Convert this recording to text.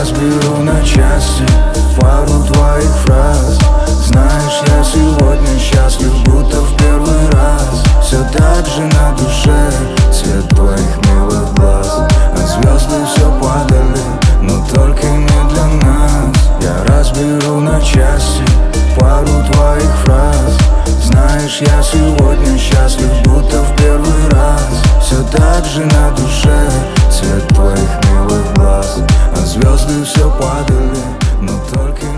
разберу на части пару твоих фраз. Знаешь, я сегодня счастлив, будто в первый раз. Все так же на душе цвет твоих милых глаз. А звезды все падали, но только не для нас. Я разберу на части пару твоих фраз. Знаешь, я сегодня счастлив, будто в первый раз. Все так же на душе цвет твоих милых глаз. А звезды все падали, но только